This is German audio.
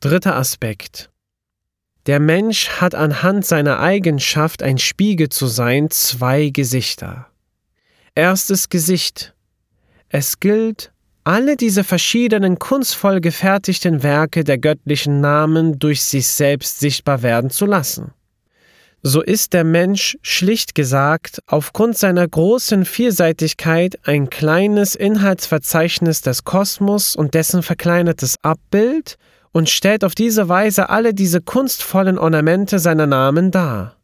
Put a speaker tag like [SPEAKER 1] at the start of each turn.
[SPEAKER 1] Dritter Aspekt. Der Mensch hat anhand seiner Eigenschaft, ein Spiegel zu sein, 2 Gesichter. Erstes Gesicht. Es gilt, alle diese verschiedenen kunstvoll gefertigten Werke der göttlichen Namen durch sich selbst sichtbar werden zu lassen. So ist der Mensch, schlicht gesagt, aufgrund seiner großen Vielseitigkeit ein kleines Inhaltsverzeichnis des Kosmos und dessen verkleinertes Abbild und stellt auf diese Weise alle diese kunstvollen Ornamente seiner Namen dar.